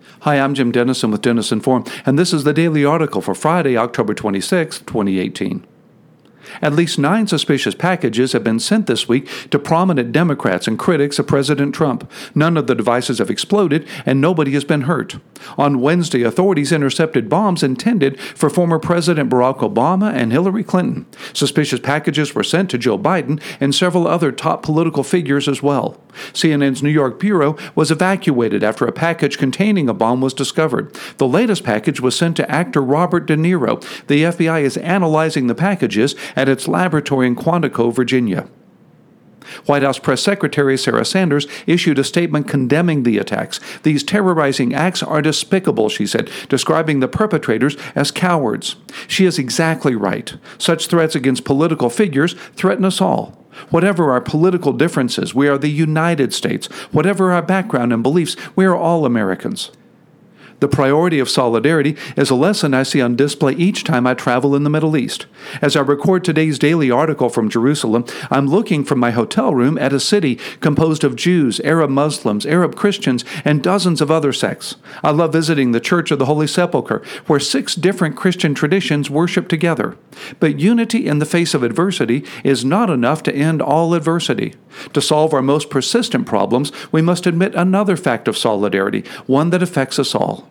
Hi, I'm Jim Dennison with Dennison Forum, and this is the Daily Article for Friday, October 26, 2018. At least 9 suspicious packages have been sent this week to prominent Democrats and critics of President Trump. None of the devices have exploded, and nobody has been hurt. On Wednesday, authorities intercepted bombs intended for former President Barack Obama and Hillary Clinton. Suspicious packages were sent to Joe Biden and several other top political figures as well. CNN's New York bureau was evacuated after a package containing a bomb was discovered. The latest package was sent to actor Robert De Niro. The FBI is analyzing the packages at its laboratory in Quantico, Virginia. White House Press Secretary Sarah Sanders issued a statement condemning the attacks. These terrorizing acts are despicable, she said, describing the perpetrators as cowards. She is exactly right. Such threats against political figures threaten us all. Whatever our political differences, we are the United States. Whatever our background and beliefs, we are all Americans. The priority of solidarity is a lesson I see on display each time I travel in the Middle East. As I record today's daily article from Jerusalem, I'm looking from my hotel room at a city composed of Jews, Arab Muslims, Arab Christians, and dozens of other sects. I love visiting the Church of the Holy Sepulchre, where 6 different Christian traditions worship together. But unity in the face of adversity is not enough to end all adversity. To solve our most persistent problems, we must admit another fact of solidarity, one that affects us all.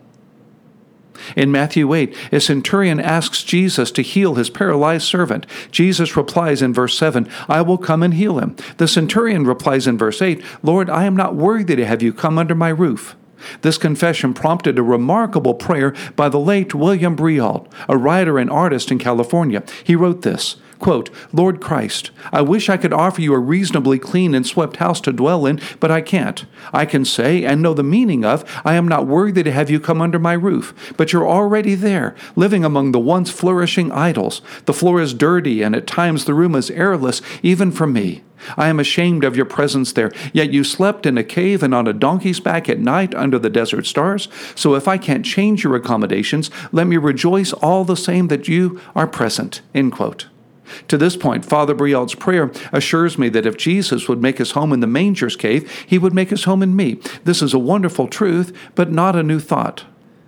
In Matthew 8, a centurion asks Jesus to heal his paralyzed servant. Jesus replies in verse 7, "I will come and heal him." The centurion replies in verse 8, "Lord, I am not worthy to have you come under my roof." This confession prompted a remarkable prayer by the late William Briald, a writer and artist in California. He wrote this, quote, "Lord Christ, I wish I could offer you a reasonably clean and swept house to dwell in, but I can't. I can say and know the meaning of, I am not worthy to have you come under my roof, but you're already there, living among the once flourishing idols. The floor is dirty, and at times the room is airless, even for me. I am ashamed of your presence there, yet you slept in a cave and on a donkey's back at night under the desert stars. So if I can't change your accommodations, let me rejoice all the same that you are present." End quote. To this point, Father Briald's prayer assures me that if Jesus would make his home in the manger's cave, he would make his home in me. This is a wonderful truth, but not a new thought.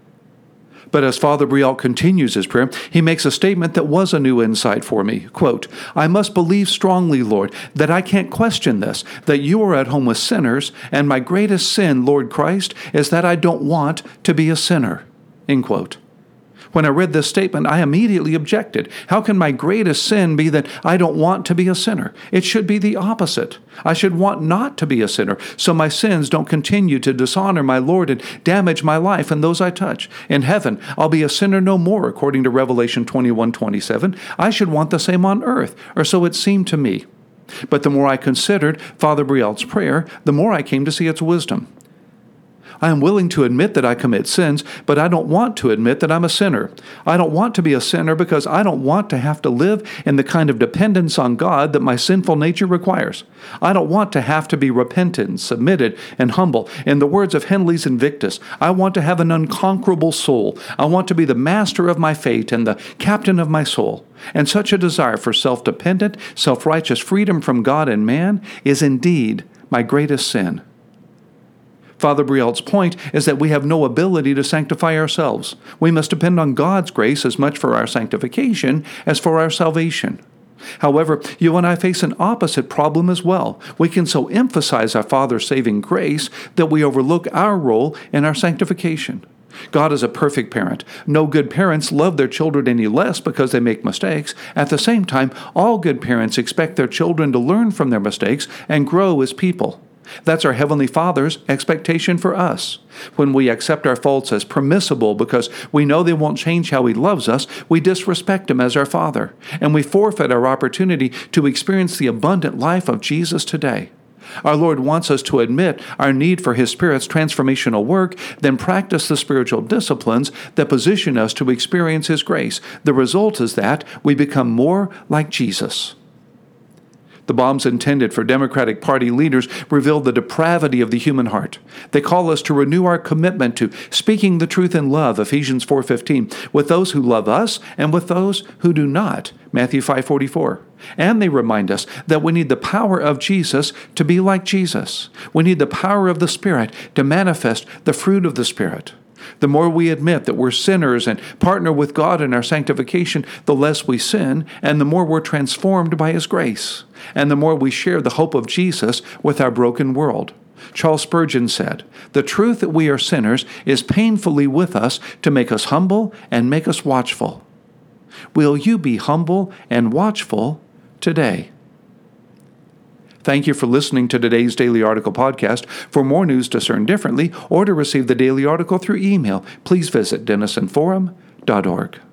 But as Father Briald continues his prayer, he makes a statement that was a new insight for me. Quote, "I must believe strongly, Lord, that I can't question this, that you are at home with sinners, and my greatest sin, Lord Christ, is that I don't want to be a sinner." End quote. When I read this statement, I immediately objected. How can my greatest sin be that I don't want to be a sinner? It should be the opposite. I should want not to be a sinner, so my sins don't continue to dishonor my Lord and damage my life and those I touch. In heaven, I'll be a sinner no more, according to Revelation 21:27. I should want the same on earth, or so it seemed to me. But the more I considered Father Briald's prayer, the more I came to see its wisdom. I am willing to admit that I commit sins, but I don't want to admit that I'm a sinner. I don't want to be a sinner because I don't want to have to live in the kind of dependence on God that my sinful nature requires. I don't want to have to be repentant, submitted, and humble. In the words of Henley's Invictus, I want to have an unconquerable soul. I want to be the master of my fate and the captain of my soul. And such a desire for self-dependent, self-righteous freedom from God and man is indeed my greatest sin. Father Briald's point is that we have no ability to sanctify ourselves. We must depend on God's grace as much for our sanctification as for our salvation. However, you and I face an opposite problem as well. We can so emphasize our Father's saving grace that we overlook our role in our sanctification. God is a perfect parent. No good parents love their children any less because they make mistakes. At the same time, all good parents expect their children to learn from their mistakes and grow as people. That's our Heavenly Father's expectation for us. When we accept our faults as permissible because we know they won't change how He loves us, we disrespect Him as our Father, and we forfeit our opportunity to experience the abundant life of Jesus today. Our Lord wants us to admit our need for His Spirit's transformational work, then practice the spiritual disciplines that position us to experience His grace. The result is that we become more like Jesus. The bombs intended for Democratic Party leaders reveal the depravity of the human heart. They call us to renew our commitment to speaking the truth in love, Ephesians 4:15, with those who love us and with those who do not, Matthew 5:44. And they remind us that we need the power of Jesus to be like Jesus. We need the power of the Spirit to manifest the fruit of the Spirit. The more we admit that we're sinners and partner with God in our sanctification, the less we sin, and the more we're transformed by His grace, and the more we share the hope of Jesus with our broken world. Charles Spurgeon said, "The truth that we are sinners is painfully with us to make us humble and make us watchful." Will you be humble and watchful today? Thank you for listening to today's Daily Article podcast. For more news discerned differently or to receive the Daily Article through email, please visit DenisonForum.org.